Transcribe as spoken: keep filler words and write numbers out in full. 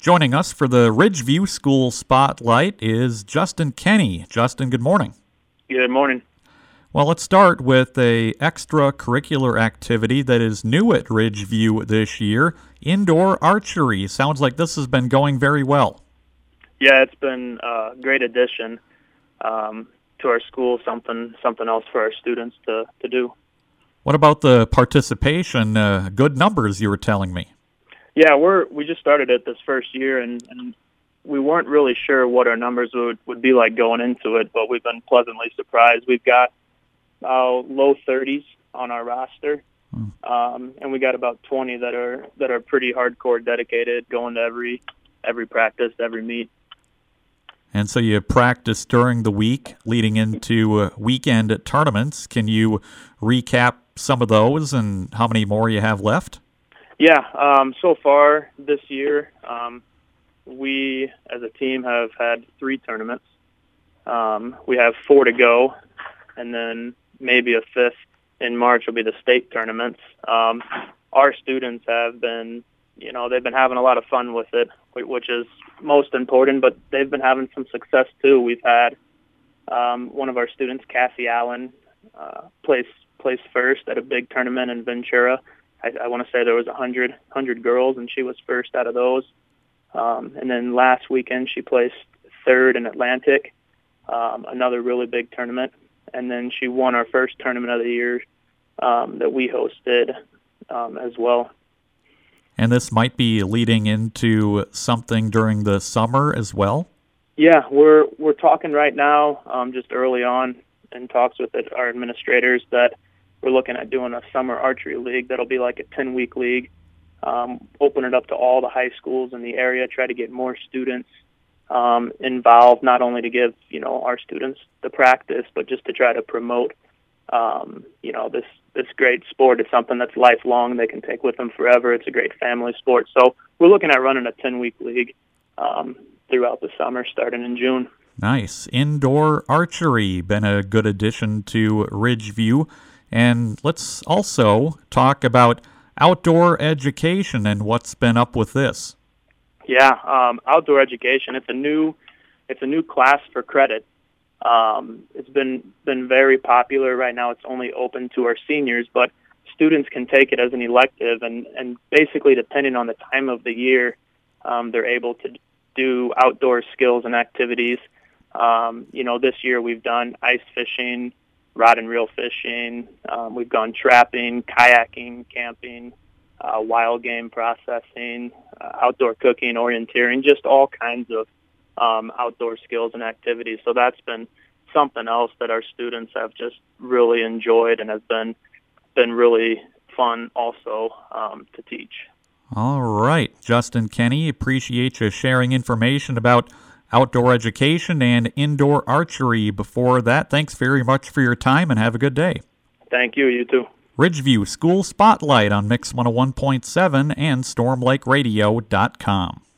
Joining us for the Ridgeview School Spotlight is Justin Kenny. Justin, good morning. Good morning. Well, let's start with a extracurricular activity that is new at Ridgeview this year, indoor archery. Sounds like this has been going very well. Yeah, it's been a great addition um, to our school, something something else for our students to, to do. What about the participation? Uh, good numbers, you were telling me. Yeah, we're we just started it this first year, and, and we weren't really sure what our numbers would, would be like going into it, but we've been pleasantly surprised. We've got uh, low thirties on our roster, hmm. um, and we got about twenty that are that are pretty hardcore dedicated, going to every every practice, every meet. And so you practice during the week leading into uh, weekend tournaments. Can you recap some of those and how many more you have left? Yeah, um, so far this year, um, we as a team have had three tournaments. Um, we have four to go, and then maybe a fifth in March will be the state tournaments. Um, our students have been, you know, they've been having a lot of fun with it, which is most important, but they've been having some success too. We've had um, one of our students, Cassie Allen, uh, place place first at a big tournament in Ventura. I, I want to say there was a hundred hundred girls, and she was first out of those. Um, and then last weekend she placed third in Atlantic, um, another really big tournament. And then she won our first tournament of the year um, that we hosted um, as well. And this might be leading into something during the summer as well? Yeah, we're we're talking right now, um, just early on in talks with it, our administrators, that we're looking at doing a summer archery league that'll be like a ten-week league, um, open it up to all the high schools in the area, try to get more students um, involved, not only to give, you know, our students the practice, but just to try to promote, um, you know, this this great sport. It's something that's lifelong. They can take with them forever. It's a great family sport. So we're looking at running a ten-week league um, throughout the summer, starting in June. Nice. Indoor archery, been a good addition to Ridgeview. And let's also talk about outdoor education and what's been up with this. Yeah, um, outdoor education. It's a new, it's a new class for credit. Um, it's been been very popular. Right now it's only open to our seniors, but students can take it as an elective, and, and basically depending on the time of the year, um, they're able to do outdoor skills and activities. Um, you know, this year we've done ice fishing, rod and reel fishing. Um, we've gone trapping, kayaking, camping, uh, wild game processing, uh, outdoor cooking, orienteering, just all kinds of Um, outdoor skills and activities. So that's been something else that our students have just really enjoyed and has been been really fun also um, to teach. All right. Justin Kenny, appreciate you sharing information about outdoor education and indoor archery. Before that, thanks very much for your time and have a good day. Thank you. You too. Ridgeview School Spotlight on Mix one oh one point seven and storm lake radio dot com.